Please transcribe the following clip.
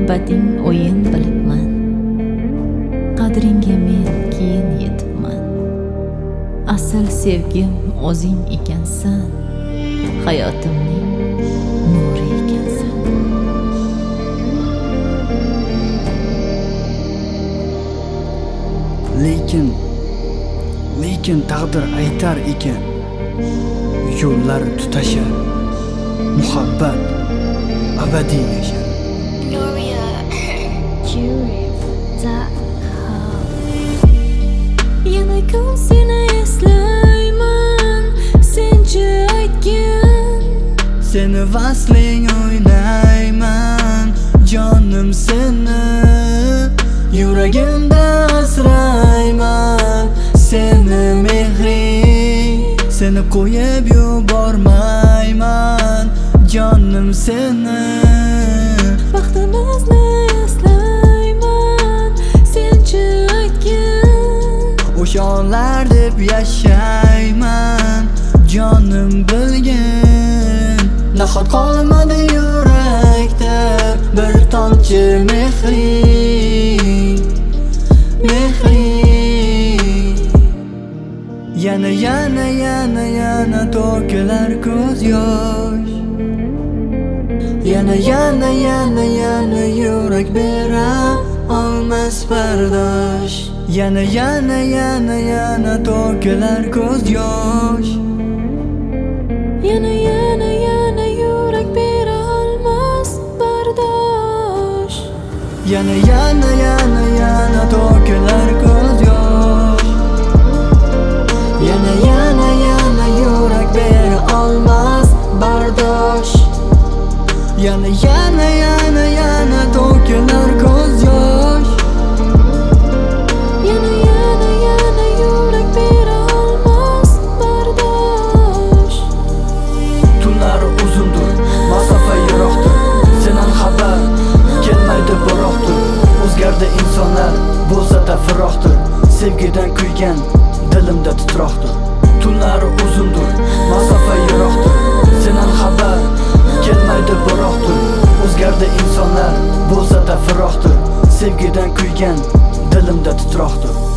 muhabbating o'yin bilibman, qadringga men keyin yetibman. Asl sevgim o'zing ekansan, hayotimning nuri ekansan. Lekin taqdir aytar ekan, yo'llar tutashar, muhabbat abadiy yashar. Yana kun seni eslayman, senchi aytgin. Seni vasling o'ynayman, jonim seni yuragimda asrayman. Seni mehring, seni qo'yib yubormayman, jonim seni. Baxtimizni eslayman, senchi aytgin. O'sha onlar deb yashayman, jonim bilgin. Nahot qolmadi yurakda bir tomchi mehring. Yana to'kilar ko'z yosh. Yana yurak bera olmas bardosh. Yana to'kilar ko'z yosh. Yana yurak bera olmas bardosh. Yana to'kilar ko'z yosh. Yana yurak bera olmas bardosh. Yana to'kilar ko'z yosh. Yana yurak bera olmas bardosh. Tunlar uzundur, masofa yiroqdir, sendan xabar kelmaydi biroqdir. O'zgardi insonlar, bo'lsa-da firoqdir, sevgidan kuygan dilimda titroqdir. Tunlar uzundur, masofa yiroqdir, sendan xabar kelmaydi biroqdir. O'zgardi insonlar, bo'lsa-da firoqdir, sevgidan kuygan dilimda titroqdir.